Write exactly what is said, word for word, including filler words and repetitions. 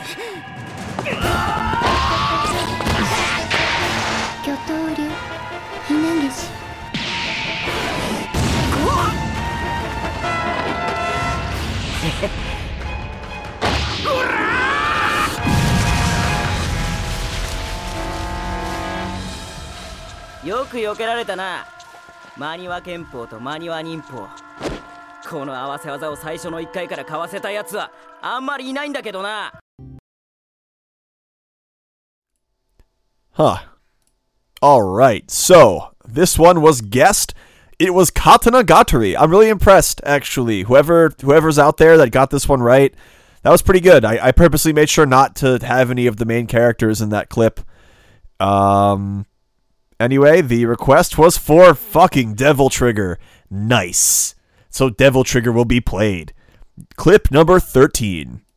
巨頭流ひねぎしよく避けられたな。マニワ拳法とマニワ忍法。この合わせ技を最初のいっかいからかわせたやつはあんまりいないんだけどな。 Huh. Alright, so, this one was guessed. It was Katana Gatari. I'm really impressed, actually. Whoever, whoever's out there that got this one right, that was pretty good. I, I purposely made sure not to have any of the main characters in that clip. Um... Anyway, the request was for fucking Devil Trigger. Nice. So Devil Trigger will be played. Clip number thirteen.